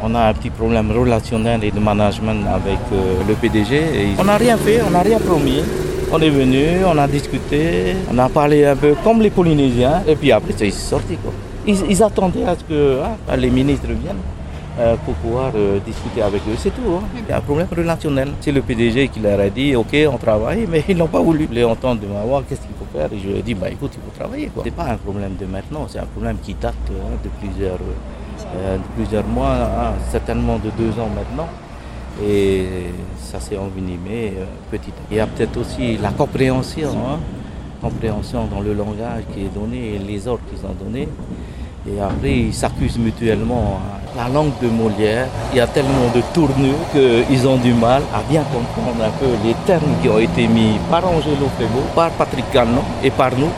On a un petit problème relationnel et de management avec le PDG. On n'a rien fait, on n'a rien promis. On est venu, on a discuté, on a parlé un peu comme les Polynésiens. Et puis après, c'est sorti, quoi. Ils attendaient à ce que les ministres viennent pour pouvoir discuter avec eux, c'est tout. Il y a un problème relationnel. C'est le PDG qui leur a dit, ok, on travaille, mais ils n'ont pas voulu. Ils entendent de m'avoir, qu'est-ce qu'il faut faire? Et je leur ai dit, écoute, il faut travailler. Ce n'est pas un problème de maintenant, c'est un problème qui date de plusieurs mois, certainement de 2 ans maintenant. Et ça s'est envenimé petit à petit. Il y a peut-être aussi la compréhension dans le langage qui est donné et les ordres qu'ils ont donnés. Et après, ils s'accusent mutuellement. La langue de Molière, il y a tellement de tournures qu'ils ont du mal à bien comprendre un peu les termes qui ont été mis par Angelo Prévost, par Patrick Calnon et par nous.